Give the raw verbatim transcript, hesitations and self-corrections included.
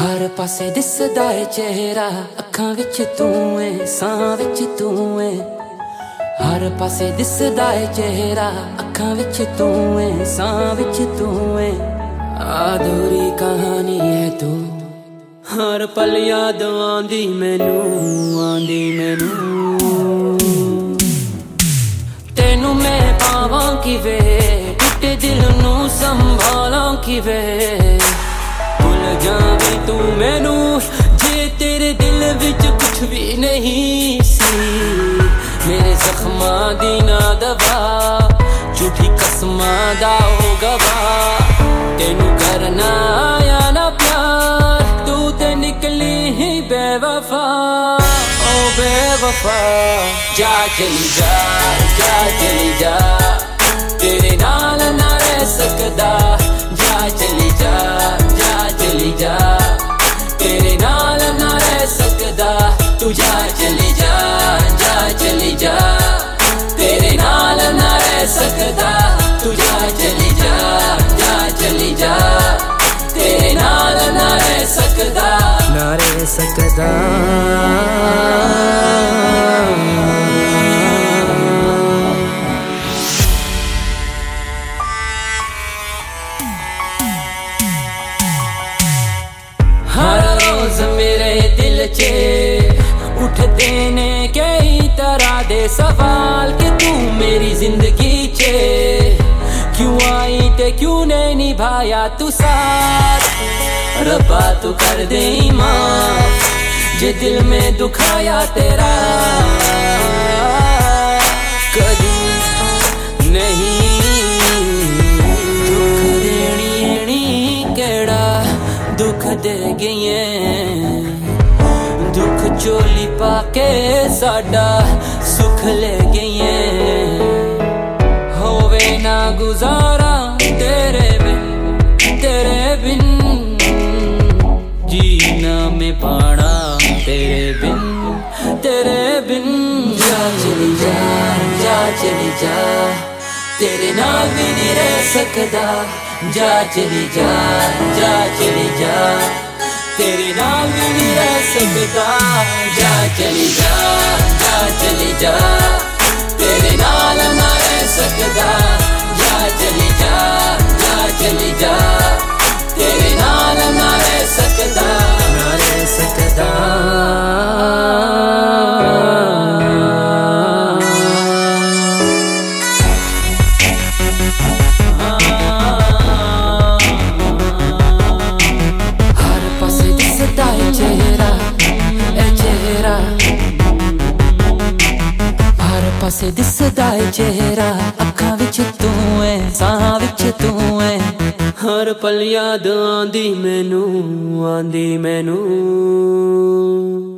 हर पासे दिसदा है चेहरा, अखां विच तू है, सां विच तू है। हर पासे दिसदा है चेहरा, अखां विच तू है, सां विच तू है। अधूरी कहानी है तू, हर पल याद आंदी मैनू, आंदी मैनू। तेनू मैं पावां किवें, टुटे दिल नू संभालां किवें। भुल जावी तू मैनू जे तेरे दिल विच कुछ भी नहीं सी। मेरे जख्मां दी ना दवा, झूठी कसमां दा ओ गवाह। तेनू करना आया ना प्यार, तू ते निकली ही बेवफा, ओ बेवफा। जा चली जा, जा चली जा, तेरे नाल ना रह सकदा। जा चली जा, जा चली जा, तेरे नाल ना रह सकदा। तू जा चली जा, जा चली जा, तेरे नाल ना रह सकदा। तू जा चली जा, जा चली जा, तेरे नाल ना रह सकदा, ना रह सकदा। हर रोज मेरे दिल चे उठते ने कई तरह दे सवाल कि तू मेरी जिंदगी चे क्यों आई ते क्यों नहीं निभाया तू साथ। रब्बा तू कर दे माफ जे दिल में दुखाया तेरा कदी नहीं। दुख देनी केड़ा दुख दे गई, दुख चोली पाके साडा सुख ले गई। होवे ना गुजारा तेरे बिन, तेरे बिन जीना में पाना तेरे बिन, तेरे बिन। जा चली जा, जा चली जा, तेरे नाल भी नहीं रह सकदा। जा चली जा, जा चली जा, तेरे नाल भी नहीं रह सकदा। जा चली जा, जा चली जा, तेरे नाल ना रह सकदा। जा चली जा, जा चली जा, तेरे नाल ना रह सकदा, ना रह सकदा। पासे दिसदा है चेहरा, अखां विच तू है, सां विच तू है। हर पल याद आंदी मैनू, आंदी मैनू।